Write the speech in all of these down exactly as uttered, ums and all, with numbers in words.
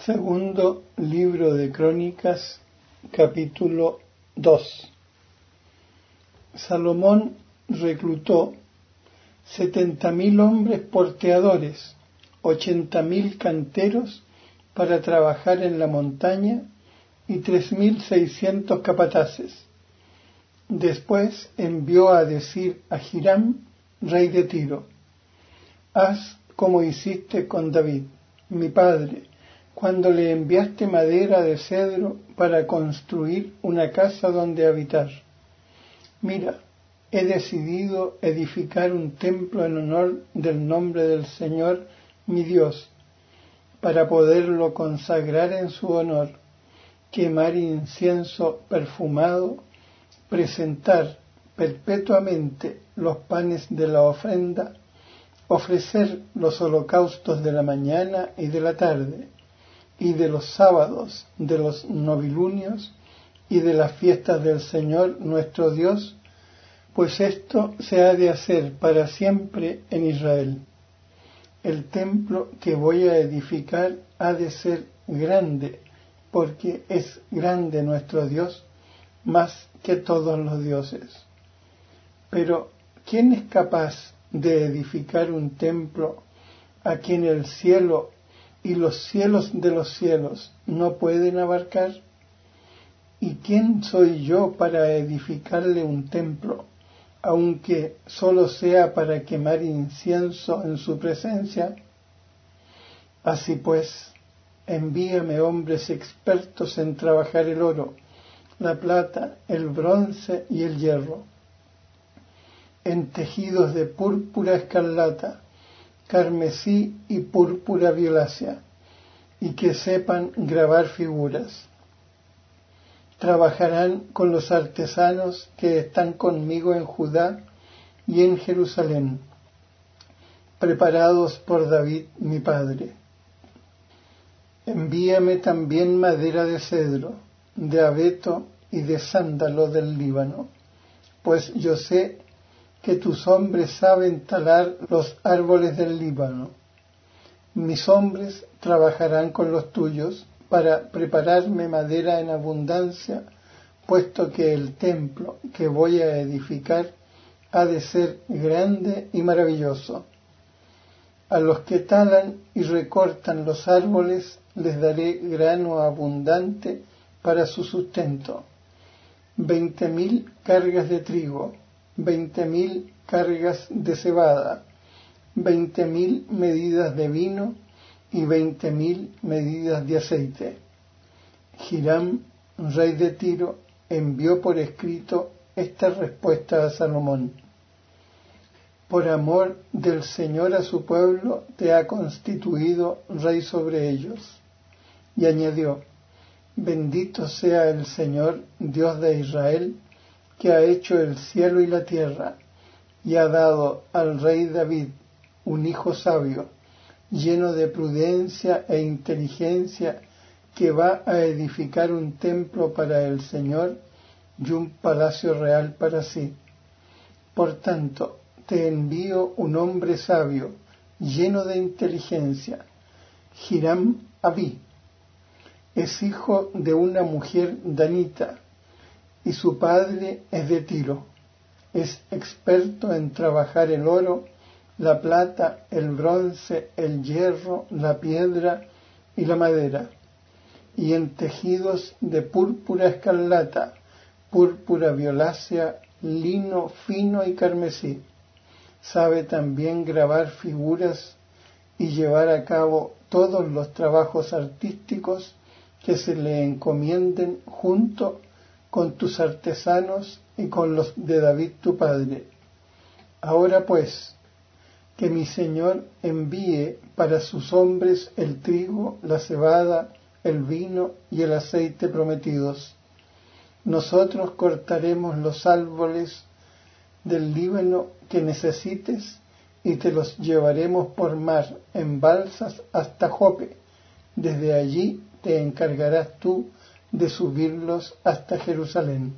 Segundo libro de Crónicas, capítulo dos. Salomón reclutó setenta mil hombres porteadores, ochenta mil canteros para trabajar en la montaña y tres mil seiscientos capataces. Después envió a decir a Hiram, rey de Tiro: haz como hiciste con David, mi padre, cuando le enviaste madera de cedro para construir una casa donde habitar. Mira, he decidido edificar un templo en honor del nombre del Señor, mi Dios, para poderlo consagrar en su honor, quemar incienso perfumado, presentar perpetuamente los panes de la ofrenda, ofrecer los holocaustos de la mañana y de la tarde, y de los sábados, de los novilunios y de las fiestas del Señor nuestro Dios, pues esto se ha de hacer para siempre en Israel. El templo que voy a edificar ha de ser grande, porque es grande nuestro Dios, más que todos los dioses. Pero, ¿quién es capaz de edificar un templo a quien el cielo y los cielos de los cielos no pueden abarcar? ¿Y quién soy yo para edificarle un templo, aunque solo sea para quemar incienso en su presencia? Así pues, envíame hombres expertos en trabajar el oro, la plata, el bronce y el hierro, en tejidos de púrpura escarlata, carmesí y púrpura violácea, y que sepan grabar figuras. Trabajarán con los artesanos que están conmigo en Judá y en Jerusalén, preparados por David mi padre. Envíame también madera de cedro, de abeto y de sándalo del Líbano, pues yo sé que tus hombres saben talar los árboles del Líbano. Mis hombres trabajarán con los tuyos para prepararme madera en abundancia, puesto que el templo que voy a edificar ha de ser grande y maravilloso. A los que talan y recortan los árboles les daré grano abundante para su sustento. Veinte mil cargas de trigo, veinte mil cargas de cebada, veinte mil medidas de vino y veinte mil medidas de aceite. Hiram, rey de Tiro, envió por escrito esta respuesta a Salomón: por amor del Señor a su pueblo te ha constituido rey sobre ellos. Y añadió: bendito sea el Señor, Dios de Israel, que ha hecho el cielo y la tierra, y ha dado al rey David un hijo sabio, lleno de prudencia e inteligencia, que va a edificar un templo para el Señor y un palacio real para sí. Por tanto, te envío un hombre sabio, lleno de inteligencia, Hiram Abí. Es hijo de una mujer danita, y su padre es de Tiro. Es experto en trabajar el oro, la plata, el bronce, el hierro, la piedra y la madera, y en tejidos de púrpura escarlata, púrpura violácea, lino fino y carmesí. Sabe también grabar figuras y llevar a cabo todos los trabajos artísticos que se le encomienden junto con tus artesanos y con los de David tu padre. Ahora pues, que mi señor envíe para sus hombres el trigo, la cebada, el vino y el aceite prometidos. Nosotros cortaremos los árboles del Líbano que necesites y te los llevaremos por mar en balsas hasta Jope. Desde allí te encargarás tú de subirlos hasta Jerusalén.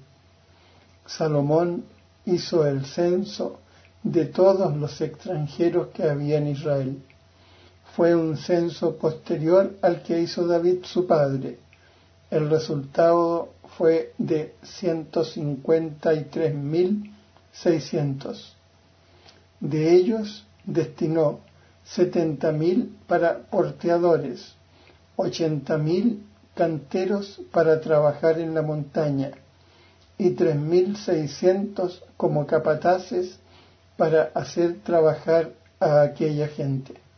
Salomón hizo el censo de todos los extranjeros que había en Israel. fue un censo posterior al que hizo David su padre. El resultado fue de ciento cincuenta y tres mil seiscientos. De ellos destinó setenta mil para porteadores, ochenta mil canteros para trabajar en la montaña y tres mil seiscientos como capataces para hacer trabajar a aquella gente.